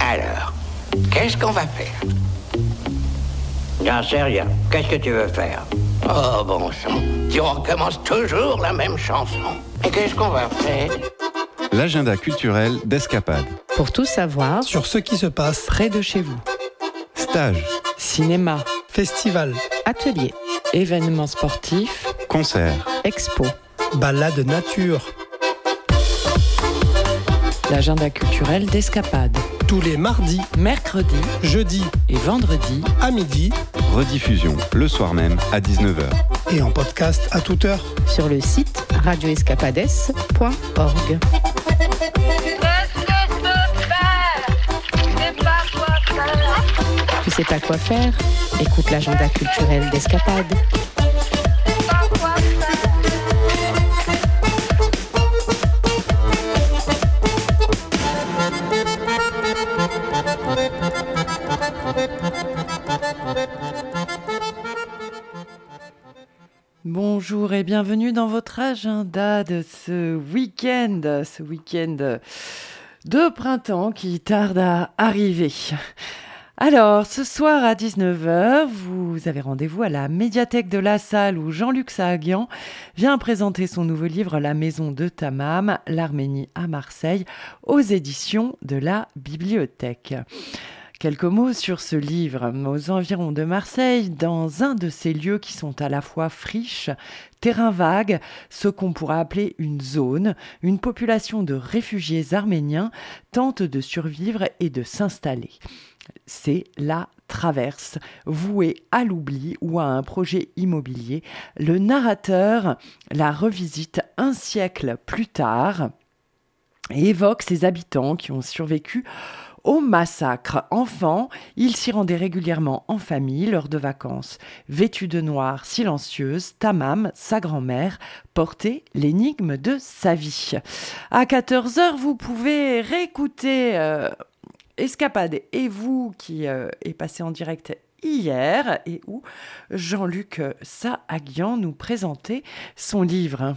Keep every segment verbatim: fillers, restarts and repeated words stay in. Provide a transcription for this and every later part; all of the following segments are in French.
Alors, qu'est-ce qu'on va faire? J'en sais rien. Qu'est-ce que tu veux faire? Oh, bon sang. Tu recommences toujours la même chanson. Et qu'est-ce qu'on va faire? L'agenda culturel d'Escapade. Pour tout savoir sur ce qui se passe près de chez vous. Stage, Cinéma, festival, atelier, événements sportifs, concert, expo, balade nature. L'agenda culturel d'Escapade. Tous les mardis, Mercredis jeudis et vendredis à midi rediffusion le soir même à dix-neuf heures. et en podcast à toute heure. sur le site radio escapades point org. Tu sais pas quoi faire? Écoute l'agenda culturel d'Escapade. Bonjour et bienvenue dans votre agenda de ce week-end, ce week-end de printemps qui tarde à arriver. Alors, ce soir à dix-neuf heures, vous avez rendez-vous à la médiathèque de La Salle où Jean-Luc Sahaguian vient présenter son nouveau livre « La maison de Tamam, l'Arménie à Marseille » aux éditions de la Bibliothèque. Quelques mots sur ce livre. Aux environs de Marseille, dans un de ces lieux qui sont à la fois friches, terrain vague, ce qu'on pourrait appeler une zone, une population de réfugiés arméniens tente de survivre et de s'installer. C'est la Traverse, vouée à l'oubli ou à un projet immobilier. Le narrateur la revisite un siècle plus tard et évoque ses habitants qui ont survécu au massacre. Enfant, il s'y rendait régulièrement en famille lors de vacances. Vêtue de noir, silencieuse, Tamam, sa grand-mère, portait l'énigme de sa vie. À quatorze heures, vous pouvez réécouter euh, Escapade et vous qui euh, est passé en direct hier et où Jean-Luc Sahaguian nous présentait son livre.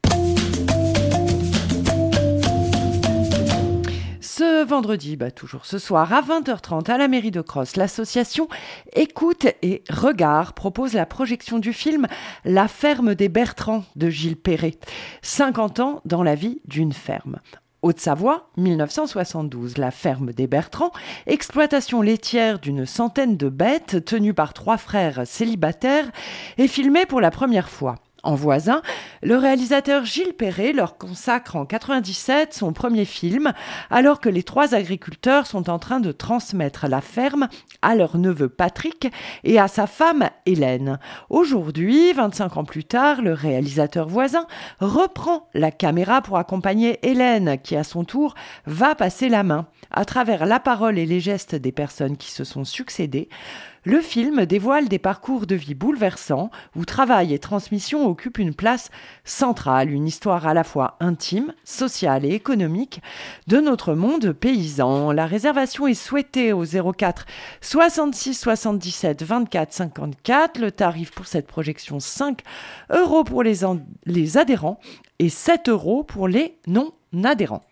Ce vendredi, bah toujours ce soir, à vingt heures trente, à la mairie de Cross, l'association Écoute et Regard propose la projection du film « La ferme des Bertrands » de Gilles Perret. cinquante ans dans la vie d'une ferme. Haute-Savoie, dix-neuf cent soixante-douze, la ferme des Bertrands, exploitation laitière d'une centaine de bêtes tenues par trois frères célibataires, est filmée pour la première fois. En voisin, le réalisateur Gilles Perret leur consacre en quatre-vingt-dix-sept son premier film, alors que les trois agriculteurs sont en train de transmettre la ferme à leur neveu Patrick et à sa femme Hélène. Aujourd'hui, vingt-cinq ans plus tard, le réalisateur voisin reprend la caméra pour accompagner Hélène, qui à son tour va passer la main. À travers la parole et les gestes des personnes qui se sont succédées, le film dévoile des parcours de vie bouleversants où travail et transmission occupent une place centrale, une histoire à la fois intime, sociale et économique de notre monde paysan. La réservation est souhaitée au zéro quatre soixante-six soixante-dix-sept vingt-quatre cinquante-quatre. Le tarif pour cette projection, cinq euros pour les, en- les adhérents et sept euros pour les non-adhérents.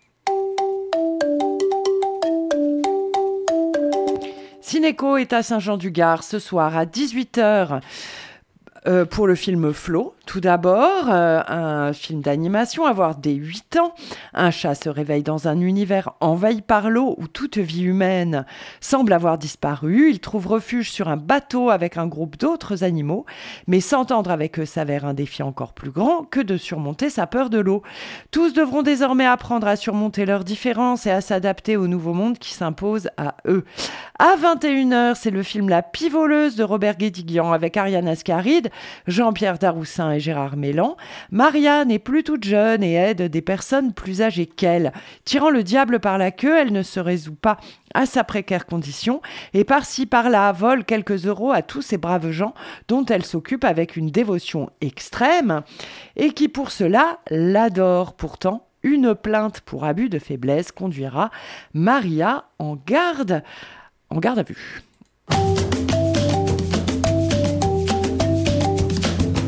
Cinéco est à Saint-Jean-du-Gard ce soir à dix-huit heures euh, pour le film Flo. Tout d'abord, euh, un film d'animation à voir dès huit ans. Un chat se réveille dans un univers envahi par l'eau où toute vie humaine semble avoir disparu. Il trouve refuge sur un bateau avec un groupe d'autres animaux, mais s'entendre avec eux s'avère un défi encore plus grand que de surmonter sa peur de l'eau. Tous devront désormais apprendre à surmonter leurs différences et à s'adapter au nouveau monde qui s'impose à eux. À vingt et une heures, c'est le film La Pivoleuse de Robert Guédiguian avec Ariane Ascaride, Jean-Pierre Daroussin et Gérard Mélan. Maria n'est plus toute jeune et aide des personnes plus âgées qu'elle. Tirant le diable par la queue, elle ne se résout pas à sa précaire condition et par-ci par-là vole quelques euros à tous ces braves gens dont elle s'occupe avec une dévotion extrême et qui pour cela l'adorent. Pourtant, une plainte pour abus de faiblesse conduira Maria en garde, en garde à vue.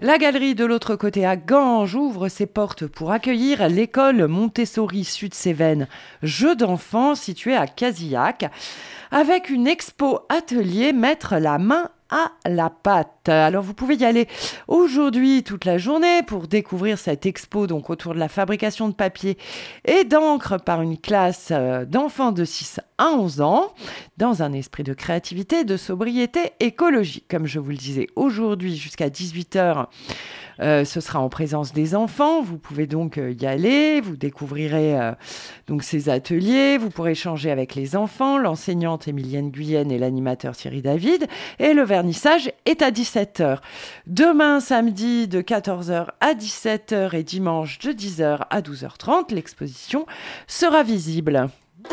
La galerie de l'autre côté à Ganges ouvre ses portes pour accueillir l'école Montessori Sud-Cévennes, jeu d'enfants située à Casillac, avec une expo atelier Mettre la main à la pâte. Alors vous pouvez y aller aujourd'hui toute la journée pour découvrir cette expo donc autour de la fabrication de papier et d'encre par une classe d'enfants de six à onze ans dans un esprit de créativité et de sobriété écologique. Comme je vous le disais, aujourd'hui jusqu'à dix-huit heures, euh, ce sera en présence des enfants. Vous pouvez donc y aller, vous découvrirez euh, donc ces ateliers, vous pourrez échanger avec les enfants, l'enseignante Émilienne Guyenne et l'animateur Thierry David, et le vernissage est à dix-sept heures. Demain, samedi, de quatorze heures à dix-sept heures et dimanche de dix heures à douze heures trente, l'exposition sera visible.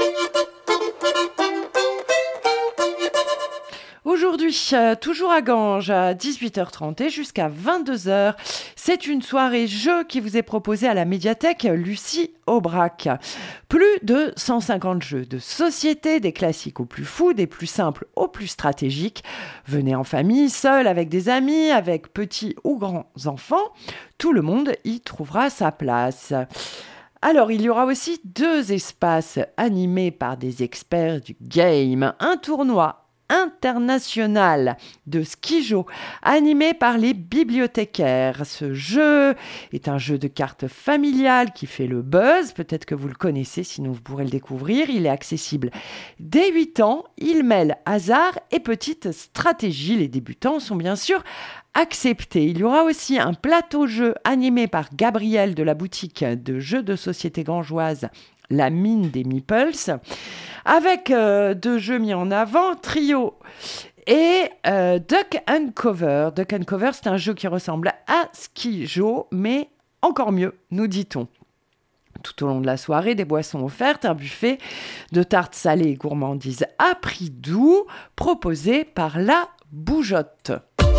Aujourd'hui, euh, toujours à Ganges, à dix-huit heures trente et jusqu'à vingt-deux heures, c'est une soirée jeu qui vous est proposée à la médiathèque Lucie Aubrac. Plus de cent cinquante jeux de société, des classiques aux plus fous, des plus simples aux plus stratégiques. Venez en famille, seul, avec des amis, avec petits ou grands enfants. Tout le monde y trouvera sa place. Alors, il y aura aussi deux espaces animés par des experts du game. Un tournoi international de skijo animé par les bibliothécaires. Ce jeu est un jeu de cartes familial qui fait le buzz. Peut-être que vous le connaissez, sinon vous pourrez le découvrir. Il est accessible dès huit ans. Il mêle hasard et petite stratégie. Les débutants sont bien sûr acceptés. Il y aura aussi un plateau jeu animé par Gabriel de la boutique de jeux de société gangeoise La Mine des Meeples, avec euh, deux jeux mis en avant, Trio et euh, Duck and Cover. Duck and Cover, c'est un jeu qui ressemble à Skijo, mais encore mieux, nous dit-on. Tout au long de la soirée, des boissons offertes, un buffet de tartes salées et gourmandises à prix doux, proposé par la Bougeotte.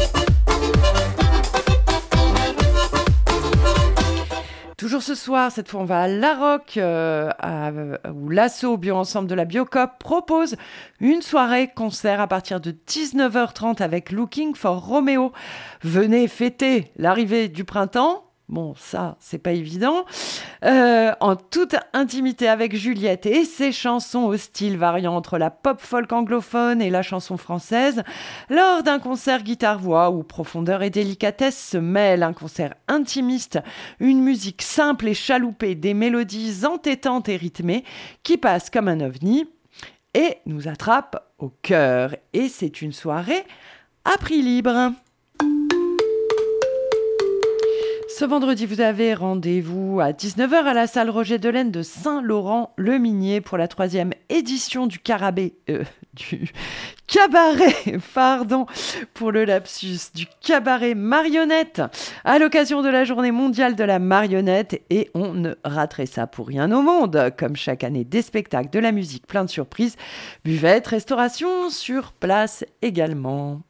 Toujours ce soir, cette fois on va à La Roque, euh, à, où l'Asso Bio Ensemble de la Biocoop propose une soirée concert à partir de dix-neuf heures trente avec Looking for Romeo. Venez fêter l'arrivée du printemps. Bon, ça, c'est pas évident. Euh, en toute intimité avec Juliette et ses chansons au style variant entre la pop-folk anglophone et la chanson française, lors d'un concert guitare-voix où profondeur et délicatesse se mêlent, un concert intimiste, une musique simple et chaloupée, des mélodies entêtantes et rythmées qui passent comme un ovni et nous attrapent au cœur. Et c'est une soirée à prix libre. Ce vendredi, vous avez rendez-vous à dix-neuf heures à la salle Roger Delaine de Saint-Laurent-le-Minier pour la troisième édition du, carabé, euh, du cabaret, pardon pour le lapsus, du cabaret marionnette à l'occasion de la journée mondiale de la marionnette. Et on ne raterait ça pour rien au monde. Comme chaque année, des spectacles, de la musique, plein de surprises, buvette, restauration sur place également.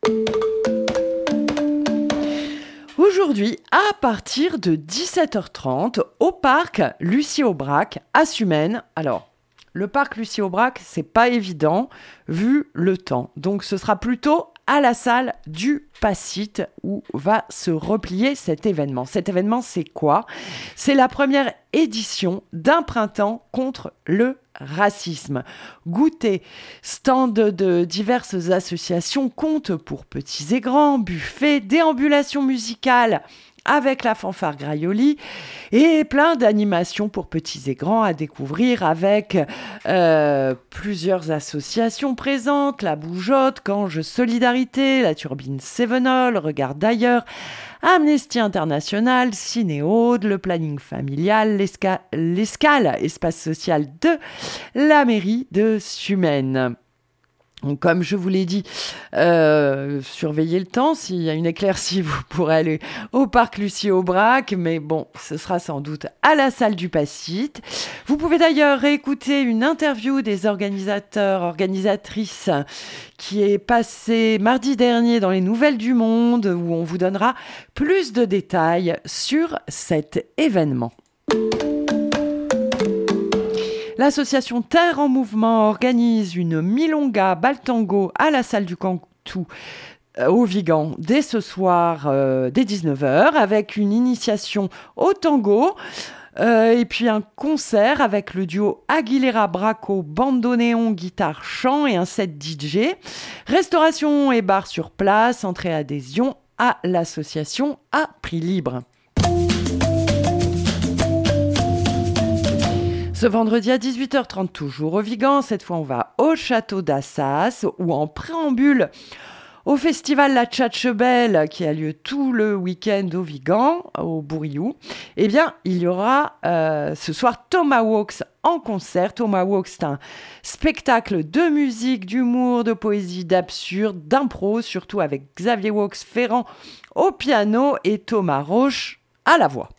Aujourd'hui, à partir de dix-sept heures trente, au parc Lucie Aubrac à Sumène. Alors, le parc Lucie Aubrac, c'est pas évident vu le temps. Donc, ce sera plutôt à la salle du Passite où va se replier cet événement. Cet événement, c'est quoi ? C'est la première édition d'un printemps contre le racisme. Goûter, stand de diverses associations, contes pour petits et grands, buffets, déambulations musicales avec la fanfare Graioli et plein d'animations pour petits et grands à découvrir avec euh, plusieurs associations présentes, la Bougeotte, Ganges Solidarité, la Turbine Sévenol, Regard d'ailleurs, Amnesty International, Cinéaude, le planning familial, l'esca- l'escale, espace social de la mairie de Sumène. Donc, comme je vous l'ai dit, euh, surveillez le temps. S'il y a une éclaircie, vous pourrez aller au parc Lucie Aubrac. Mais bon, ce sera sans doute à la salle du Passite. Vous pouvez d'ailleurs réécouter une interview des organisateurs, organisatrices qui est passée mardi dernier dans les Nouvelles du Monde où on vous donnera plus de détails sur cet événement. L'association Terre en Mouvement organise une milonga baltango à la salle du Cantou au Vigan dès ce soir, euh, dès dix-neuf heures, avec une initiation au tango. Euh, et puis un concert avec le duo Aguilera Braco, bandoneon, guitare, chant et un set D J. Restauration et bar sur place, entrée adhésion à l'association à prix libre. Ce vendredi à dix-huit heures trente, toujours au Vigan, cette fois on va au château d'Assas, où en préambule au festival La Tchatchebelle, qui a lieu tout le week-end au Vigan, au Bourriou, eh bien, il y aura euh, ce soir Tomahawks en concert. Tomahawks, c'est un spectacle de musique, d'humour, de poésie, d'absurde, d'impro, surtout avec Xavier Waux-Ferrand au piano et Thomas Roche à la voix.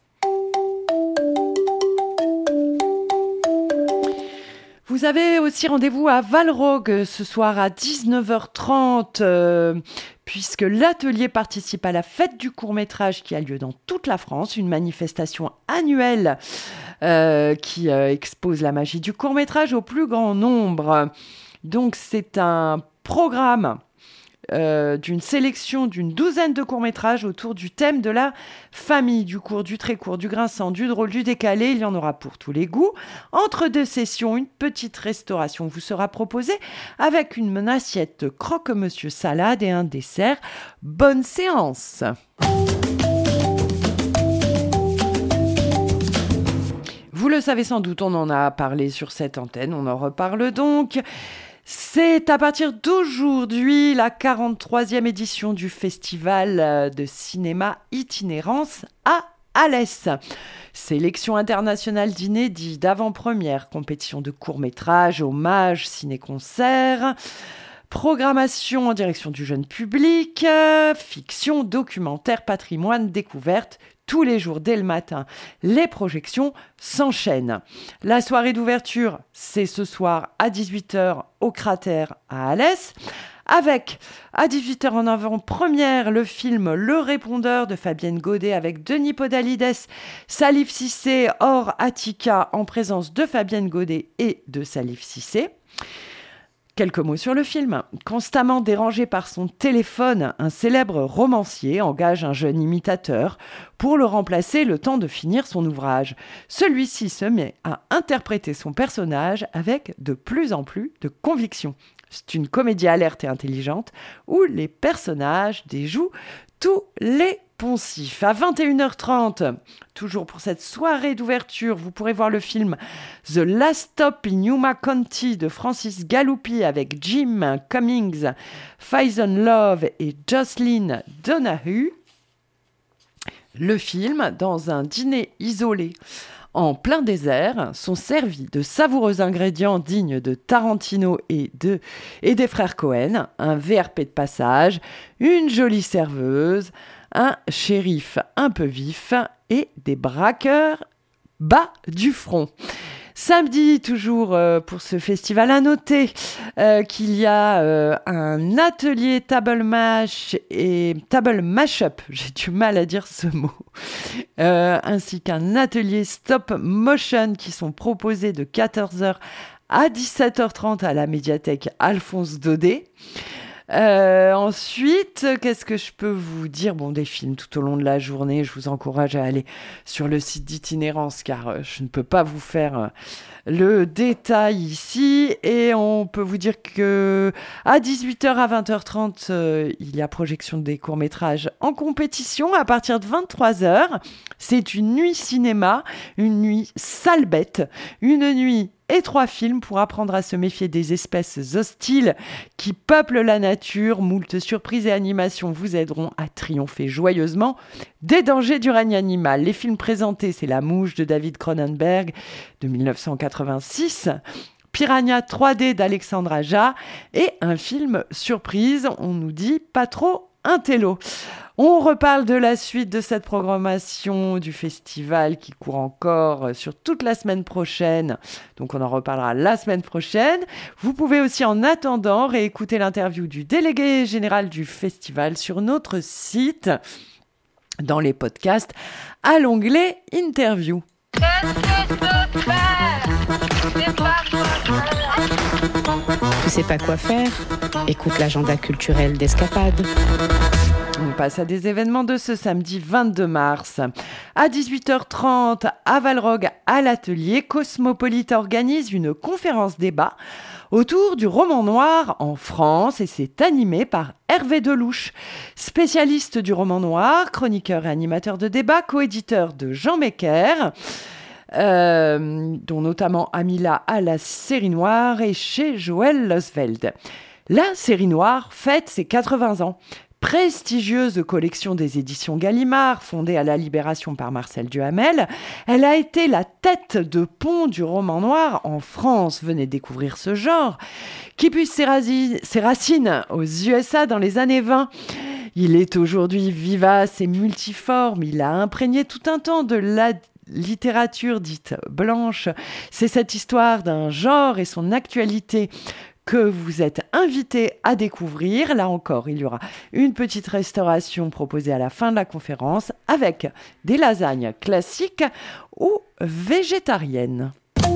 Vous avez aussi rendez-vous à Valrogue ce soir à dix-neuf heures trente, euh, puisque l'atelier participe à la fête du court-métrage qui a lieu dans toute la France, une manifestation annuelle euh, qui euh, expose la magie du court-métrage au plus grand nombre. Donc c'est un programme Euh, d'une sélection d'une douzaine de courts-métrages autour du thème de la famille, du court, du très court, du grinçant, du drôle, du décalé. Il y en aura pour tous les goûts. Entre deux sessions, une petite restauration vous sera proposée avec une assiette croque-monsieur salade et un dessert. Bonne séance! Vous le savez sans doute, on en a parlé sur cette antenne, on en reparle donc. C'est à partir d'aujourd'hui la quarante-troisième édition du festival de cinéma Itinérance à Alès. Sélection internationale d'inédits, d'avant-première, compétition de courts-métrages, hommages, ciné-concerts, programmation en direction du jeune public, fiction, documentaire, patrimoine, découverte. Tous les jours, dès le matin, les projections s'enchaînent. La soirée d'ouverture, c'est ce soir à dix-huit heures au Cratère à Alès, avec à dix-huit heures en avant-première le film Le Répondeur de Fabienne Godet avec Denis Podalides, Salif Cissé, Or Attica en présence de Fabienne Godet et de Salif Cissé. Quelques mots sur le film. Constamment dérangé par son téléphone, un célèbre romancier engage un jeune imitateur pour le remplacer le temps de finir son ouvrage. Celui-ci se met à interpréter son personnage avec de plus en plus de conviction. C'est une comédie alerte et intelligente où les personnages déjouent tous les poncifs. À vingt et une heures trente, toujours pour cette soirée d'ouverture, vous pourrez voir le film The Last Stop in Yuma County de Francis Galuppi avec Jim Cummings, Faison Love et Jocelyn Donahue. Le film, dans un dîner isolé en plein désert, sont servis de savoureux ingrédients dignes de Tarantino et, de, et des frères Cohen, un V R P de passage, une jolie serveuse, un shérif un peu vif et des braqueurs bas du front. Samedi, toujours euh, pour ce festival, à noter euh, qu'il y a euh, un atelier table mash et table mash-up, j'ai du mal à dire ce mot, euh, ainsi qu'un atelier stop motion qui sont proposés de quatorze heures à dix-sept heures trente à la médiathèque Alphonse Daudet. Euh, ensuite, qu'est-ce que je peux vous dire ? Bon, des films tout au long de la journée. Je vous encourage à aller sur le site d'Itinérance car euh, je ne peux pas vous faire euh, le détail ici. Et on peut vous dire que à dix-huit heures à vingt heures trente, euh, il y a projection des courts-métrages en compétition. À partir de vingt-trois heures, c'est une nuit cinéma, une nuit sale bête, une nuit et trois films pour apprendre à se méfier des espèces hostiles qui peuplent la nature. Moult surprises et animations vous aideront à triompher joyeusement des dangers du règne animal. Les films présentés, c'est La Mouche de David Cronenberg de dix-neuf cent quatre-vingt-six, Piranha trois D d'Alexandre Aja et un film surprise, on nous dit pas trop un télo. On reparle de la suite de cette programmation du festival qui court encore sur toute la semaine prochaine. Donc on en reparlera la semaine prochaine. Vous pouvez aussi en attendant réécouter l'interview du délégué général du festival sur notre site dans les podcasts à l'onglet Interview. Qu'est-ce que je peux faire ? C'est pas quoi faire. Tu sais pas quoi faire? Écoute l'agenda culturel d'Escapade. On passe à des événements de ce samedi vingt-deux mars. À dix-huit heures trente, à Valrogue, à l'atelier, Cosmopolite organise une conférence débat autour du roman noir en France et c'est animé par Hervé Delouche, spécialiste du roman noir, chroniqueur et animateur de débat, coéditeur de Jean Mecker, euh, dont notamment Amila à la série noire et chez Joël Losveld. La série noire fête ses quatre-vingts ans. Prestigieuse collection des éditions Gallimard, fondée à la Libération par Marcel Duhamel, elle a été la tête de pont du roman noir en France. Venez découvrir ce genre, qui puise ses, rasi- ses racines aux U S A dans les années vingt. Il est aujourd'hui vivace et multiforme. Il a imprégné tout un temps de la littérature dite blanche. C'est cette histoire d'un genre et son actualité que vous êtes invités à découvrir. Là encore, il y aura une petite restauration proposée à la fin de la conférence avec des lasagnes classiques ou végétariennes.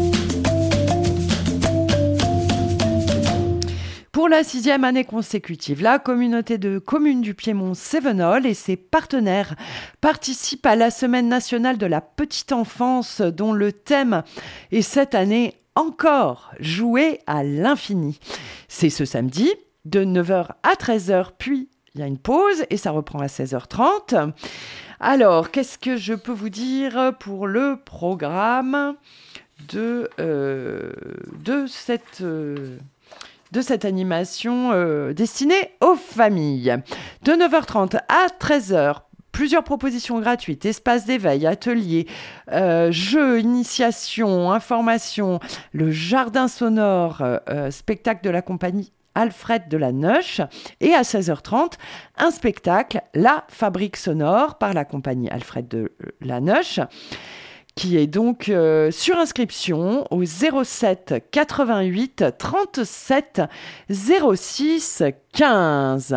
Pour la sixième année consécutive, la communauté de communes du Piémont Cévenol et ses partenaires participent à la Semaine nationale de la petite enfance dont le thème est cette année encore jouer à l'infini. C'est ce samedi de neuf heures à treize heures, puis il y a une pause et ça reprend à seize heures trente. Alors, qu'est-ce que je peux vous dire pour le programme de, euh, de, cette, euh, de cette animation euh, destinée aux familles? De neuf heures trente à treize heures, plusieurs propositions gratuites, espaces d'éveil, ateliers, euh, jeux, initiations, informations, le jardin sonore, euh, spectacle de la compagnie Alfred de la Neuche. Et à seize heures trente, un spectacle, La Fabrique sonore, par la compagnie Alfred de la Neuche, qui est donc euh, sur inscription au zéro sept quatre-vingt-huit trente-sept zéro six quinze.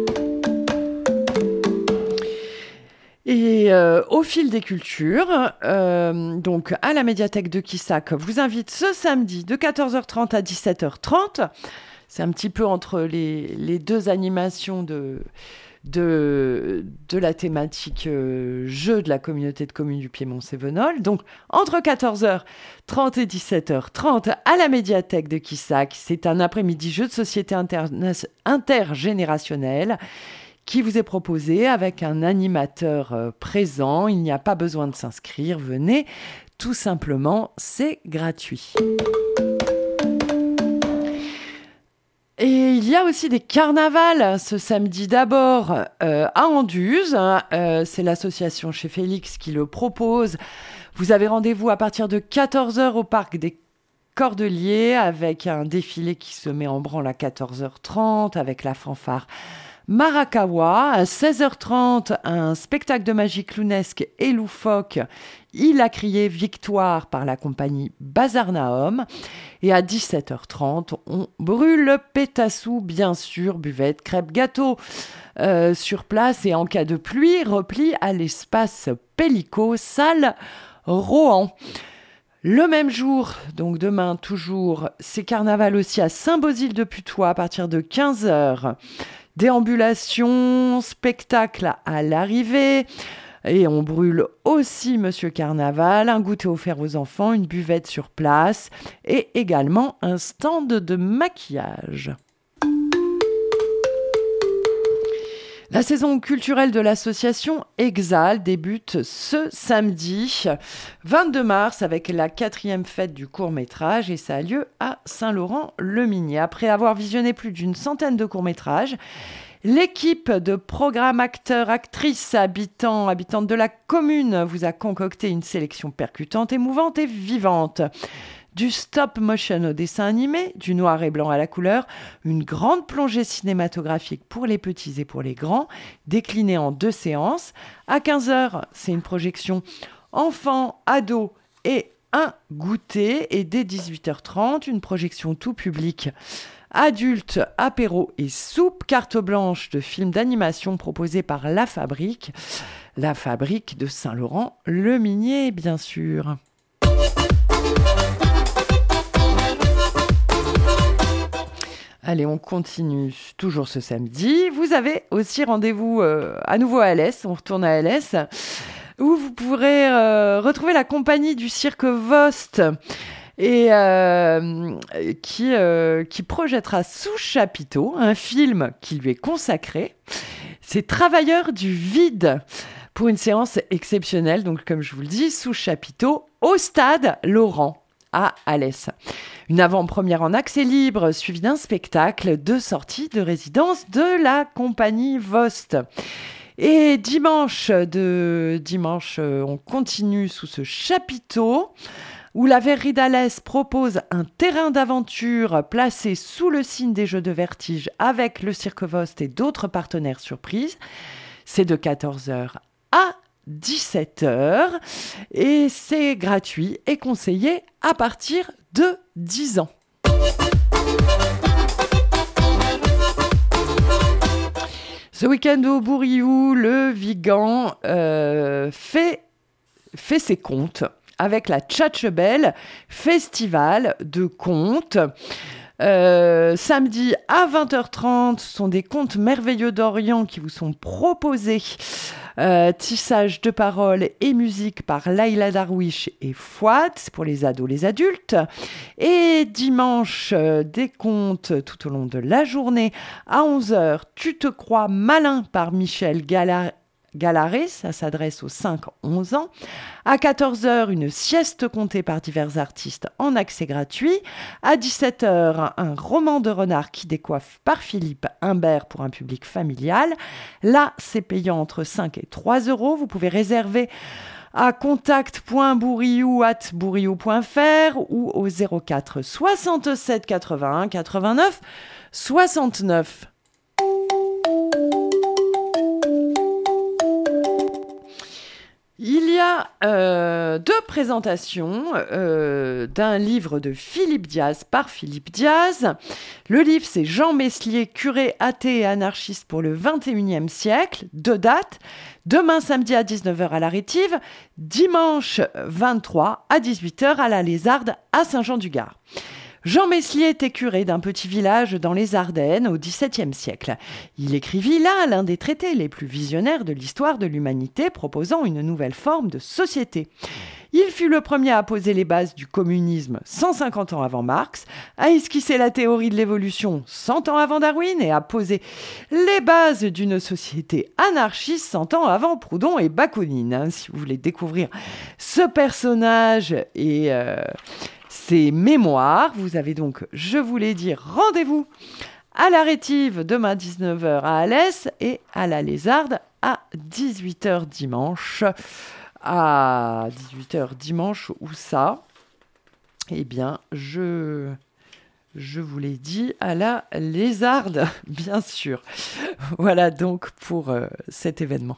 Et euh, au fil des cultures, euh, donc à la médiathèque de Quissac, vous invite ce samedi de quatorze heures trente à dix-sept heures trente. C'est un petit peu entre les, les deux animations de, de, de la thématique euh, jeu de la communauté de communes du Piémont Cévenol. Donc entre quatorze heures trente et dix-sept heures trente à la médiathèque de Quissac. C'est un après-midi jeu de société interna- intergénérationnel qui vous est proposé avec un animateur euh, présent. Il n'y a pas besoin de s'inscrire, venez tout simplement, c'est gratuit. Et il y a aussi des carnavals ce samedi d'abord euh, à Anduze. Hein, euh, c'est l'association chez Félix qui le propose. Vous avez rendez-vous à partir de quatorze heures au parc des Cordeliers avec un défilé qui se met en branle à quatorze heures trente avec la fanfare Marakawa. À seize heures trente, un spectacle de magie clownesque et loufoque. Il a crié victoire par la compagnie Bazar Nahom. Et à dix-sept heures trente, on brûle pétassou, bien sûr, buvette, crêpes, gâteaux euh, sur place. Et en cas de pluie, repli à l'espace Pellico, salle Rohan. Le même jour, donc demain toujours, c'est carnaval aussi à Saint-Bosile-de-Putois à partir de quinze heures. Déambulation, spectacle à l'arrivée. Et on brûle aussi Monsieur Carnaval, un goûter offert aux enfants, une buvette sur place et également un stand de maquillage. La saison culturelle de l'association Exal débute ce samedi vingt-deux mars avec la quatrième fête du court-métrage et ça a lieu à Saint-Laurent-le-Minier. Après avoir visionné plus d'une centaine de courts-métrages, l'équipe de programmes acteurs, actrices, habitants, habitantes de la commune vous a concocté une sélection percutante, émouvante et vivante. Du stop motion au dessin animé, du noir et blanc à la couleur, une grande plongée cinématographique pour les petits et pour les grands, déclinée en deux séances. À quinze heures, c'est une projection enfants, ados et un goûter. Et dès dix-huit heures trente, une projection tout public. Adultes, apéro et soupe, carte blanche de films d'animation proposés par La Fabrique. La Fabrique de Saint-Laurent-le-Minier, bien sûr. Allez, on continue toujours ce samedi. Vous avez aussi rendez-vous euh, à nouveau à L S. On retourne à L S, où vous pourrez euh, retrouver la compagnie du Cirque Vost et euh, qui, euh, qui projettera sous chapiteau un film qui lui est consacré. C'est Travailleurs du vide, pour une séance exceptionnelle. Donc, comme je vous le dis, sous chapiteau au stade Laurent à Alès. Une avant-première en accès libre, suivie d'un spectacle de sortie de résidence de la compagnie Vost. Et dimanche, de, dimanche, on continue sous ce chapiteau où la Verrerie d'Alès propose un terrain d'aventure placé sous le signe des Jeux de Vertige avec le Cirque Vost et d'autres partenaires surprises. C'est de quatorze heures à dix-sept heures et c'est gratuit et conseillé à partir de dix ans. Ce week-end au Bourriou, le Vigan euh, fait, fait ses contes avec la Tchatchebelle, festival de contes. Euh, samedi à vingt heures trente, ce sont des contes merveilleux d'Orient qui vous sont proposés. Euh, tissage de paroles et musique par Laïla Darwish et Fouad, c'est pour les ados, les adultes. Et dimanche, euh, des contes tout au long de la journée. À onze heures, Tu te crois malin par Michel Gala- Galaré, ça s'adresse aux cinq à onze ans. À quatorze heures, une sieste contée par divers artistes en accès gratuit. À dix-sept heures, un roman de renard qui décoiffe par Philippe Imbert pour un public familial. Là, c'est payant entre cinq et trois euros. Vous pouvez réserver à contact point bourriou arobase bourriou point f r ou au zéro quatre soixante-sept quatre-vingt-un quatre-vingt-neuf soixante-neuf. Il y a euh, deux présentations euh, d'un livre de Philippe Diaz par Philippe Diaz. Le livre, c'est Jean Meslier, curé athée et anarchiste pour le vingt et unième siècle. Deux dates. Demain samedi à dix-neuf heures à la Rétive. Dimanche vingt-trois à dix-huit heures à la Lézarde à Saint-Jean-du-Gard. Jean Meslier était curé d'un petit village dans les Ardennes au dix-septième siècle. Il écrivit là l'un des traités les plus visionnaires de l'histoire de l'humanité, proposant une nouvelle forme de société. Il fut le premier à poser les bases du communisme cent cinquante ans avant Marx, à esquisser la théorie de l'évolution cent ans avant Darwin et à poser les bases d'une société anarchiste cent ans avant Proudhon et Bakounine. Hein, si vous voulez découvrir ce personnage et euh, ses mémoires, vous avez donc, je vous l'ai dit, rendez-vous à la Rétive demain dix-neuf heures à Alès et à la Lézarde à dix-huit heures dimanche. À dix-huit heures dimanche, où ça ? Eh bien, je, je vous l'ai dit, à la Lézarde, bien sûr. Voilà donc pour euh, cet événement.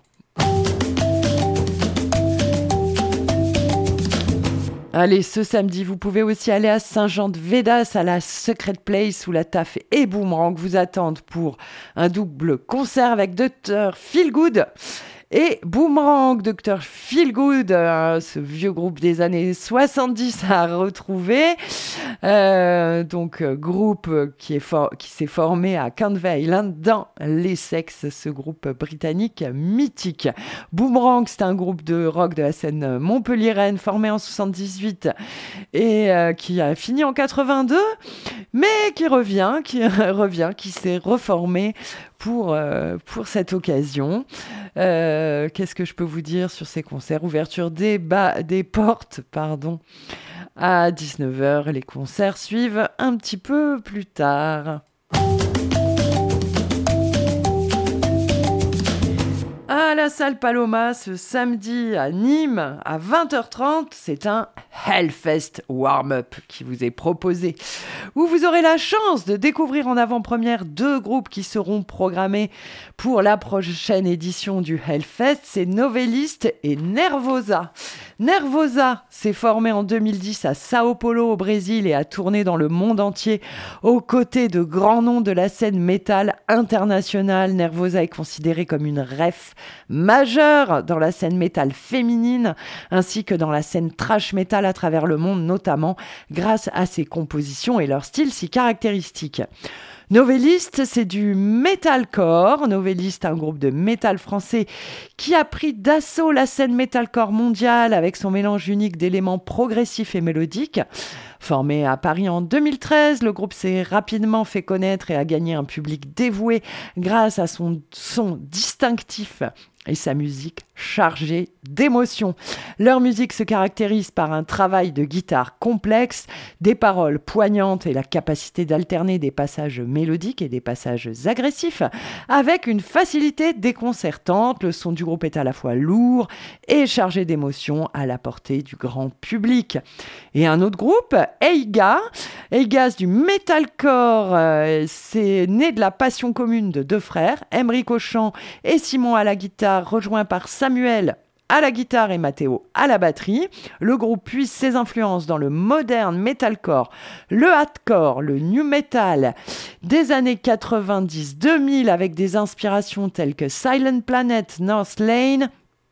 Allez, ce samedi, vous pouvez aussi aller à Saint-Jean-de-Védas, à la Secret Place, où la Taf et Boomerang vous attendent pour un double concert avec docteur Feelgood. Et Boomerang, docteur Feelgood, euh, ce vieux groupe des années soixante-dix à retrouver. Euh, donc, euh, groupe qui, est for- qui s'est formé à Canvey Island dans l'Essex, ce groupe britannique mythique. Boomerang, c'est un groupe de rock de la scène montpelliéraine formé en soixante-dix-huit et euh, qui a fini en quatre-vingt-deux, mais qui revient, qui revient, qui s'est reformé pour, euh, pour cette occasion. Euh, qu'est-ce que je peux vous dire sur ces concerts ? Ouverture des, ba- des portes, pardon, à dix-neuf heures. Les concerts suivent un petit peu plus tard. À la salle Paloma, ce samedi à Nîmes, à vingt heures trente, c'est un Hellfest Warm-Up qui vous est proposé, où vous aurez la chance de découvrir en avant-première deux groupes qui seront programmés pour la prochaine édition du Hellfest, c'est Novelliste et Nervosa. Nervosa s'est formé en deux mille dix à Sao Paulo au Brésil et a tourné dans le monde entier aux côtés de grands noms de la scène métal internationale. Nervosa est considéré comme une ref majeure dans la scène métal féminine ainsi que dans la scène thrash metal à travers le monde, notamment grâce à ses compositions et leur style si caractéristique. Novelliste, c'est du metalcore. Novelliste, un groupe de métal français qui a pris d'assaut la scène metalcore mondiale avec son mélange unique d'éléments progressifs et mélodiques. Formé à Paris en deux mille treize, le groupe s'est rapidement fait connaître et a gagné un public dévoué grâce à son son distinctif et sa musique chargée d'émotions. Leur musique se caractérise par un travail de guitare complexe, des paroles poignantes et la capacité d'alterner des passages mélodiques et des passages agressifs avec une facilité déconcertante. Le son du groupe est à la fois lourd et chargé d'émotions à la portée du grand public. Et un autre groupe, Eiga, Eiga du metalcore, euh, c'est né de la passion commune de deux frères, Aymeric au chant et Simon à la guitare, rejoint par Samuel à la guitare et Matteo à la batterie. Le groupe puise ses influences dans le moderne metalcore, le hardcore, le new metal des années quatre-vingt-dix deux mille avec des inspirations telles que Silent Planet, North Lane,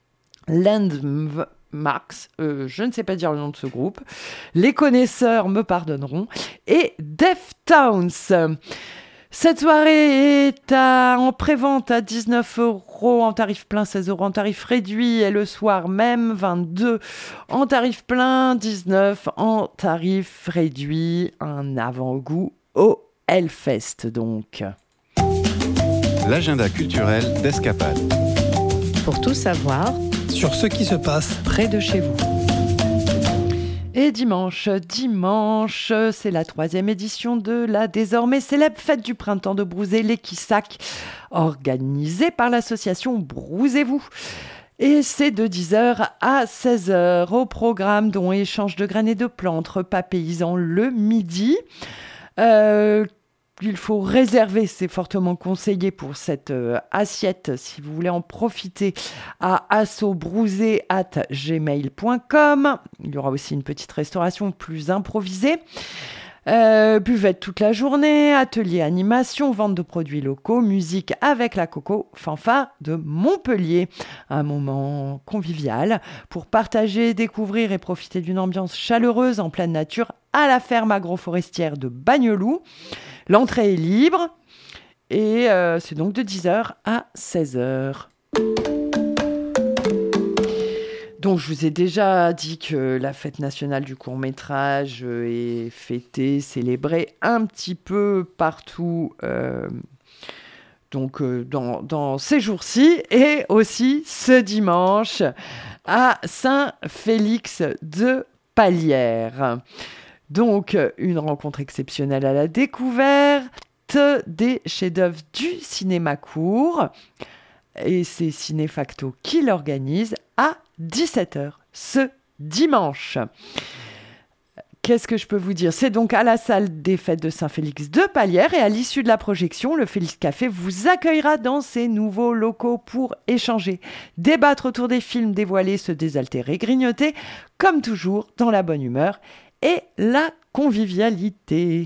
Landmarks, euh, je ne sais pas dire le nom de ce groupe, les connaisseurs me pardonneront, et Deftones. Cette soirée est à, en prévente à dix-neuf euros, en tarif plein seize euros, en tarif réduit, et le soir même vingt-deux en tarif plein, dix-neuf en tarif réduit. Un avant-goût au Hellfest donc. L'agenda culturel d'Escapade. Pour tout savoir sur ce qui se passe près de chez vous. Et dimanche, dimanche, c'est la troisième édition de la désormais célèbre fête du printemps de Brouzé-les-Quissac, organisée par l'association Brouzez-vous. Et c'est de dix heures à seize heures au programme, dont échange de graines et de plantes, repas paysans le midi. Euh, Il faut réserver, c'est fortement conseillé pour cette euh, assiette, si vous voulez en profiter, à assobrouzé arobase gmail point com. Il y aura aussi une petite restauration plus improvisée. Euh, buvette toute la journée, atelier animation, vente de produits locaux, musique avec la Coco Fanfare de Montpellier. Un moment convivial pour partager, découvrir et profiter d'une ambiance chaleureuse en pleine nature à la ferme agroforestière de Bagneloup. L'entrée est libre et euh, c'est donc de dix heures à seize heures. Donc, je vous ai déjà dit que la fête nationale du court-métrage est fêtée, célébrée un petit peu partout euh, donc, euh, dans, dans ces jours-ci, et aussi ce dimanche à Saint-Félix-de-Palières. Donc, une rencontre exceptionnelle à la découverte des chefs-d'œuvre du cinéma court. Et c'est Cinéfacto qui l'organise à dix-sept heures ce dimanche. Qu'est-ce que je peux vous dire ? C'est donc à la salle des fêtes de Saint-Félix-de-Palières, et à l'issue de la projection, le Félix Café vous accueillera dans ses nouveaux locaux pour échanger, débattre autour des films dévoilés, se désaltérer, grignoter, comme toujours dans la bonne humeur et la convivialité.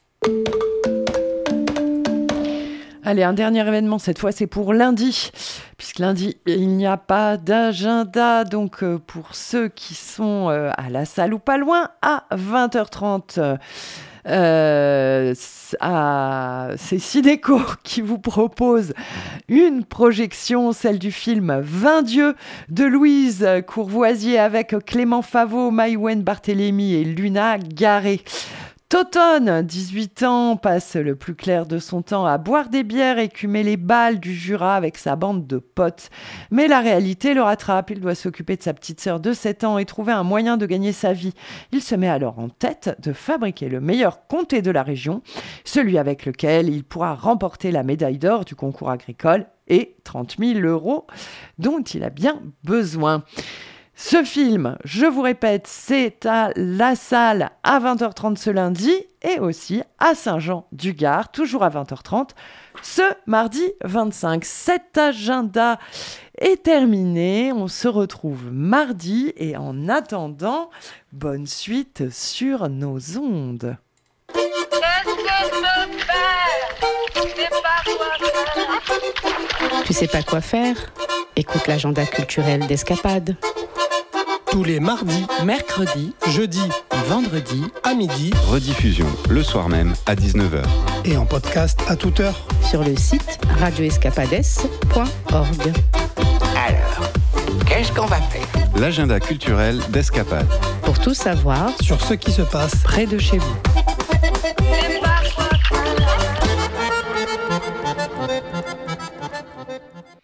Allez, un dernier événement, cette fois c'est pour lundi, puisque lundi il n'y a pas d'agenda, donc euh, pour ceux qui sont euh, à la salle ou pas loin, à vingt heures trente, euh, à, c'est Cinéco qui vous propose une projection, celle du film vingt dieux de Louise Courvoisier avec Clément Favot, Maïwen Barthélémy et Luna Garé. Totone, dix-huit ans, passe le plus clair de son temps à boire des bières et écumer les balles du Jura avec sa bande de potes. Mais la réalité le rattrape, il doit s'occuper de sa petite sœur de sept ans et trouver un moyen de gagner sa vie. Il se met alors en tête de fabriquer le meilleur comté de la région, celui avec lequel il pourra remporter la médaille d'or du concours agricole et trente mille euros dont il a bien besoin. Ce film, je vous répète, c'est à la salle à vingt heures trente ce lundi et aussi à Saint-Jean-du-Gard, toujours à vingt heures trente, ce mardi vingt-cinq. Cet agenda est terminé, on se retrouve mardi et en attendant, bonne suite sur nos ondes. Tu sais pas quoi faire ? Écoute l'agenda culturel d'Escapade. Tous les mardis, mercredis, jeudis et vendredis à midi Rediffusion le soir même à dix-neuf heures. et en podcast à toute heure. Sur le site radio escapades point org. Alors, qu'est-ce qu'on va faire? L'agenda culturel d'Escapade. Pour tout savoir, Sur ce qui se passe près de chez vous.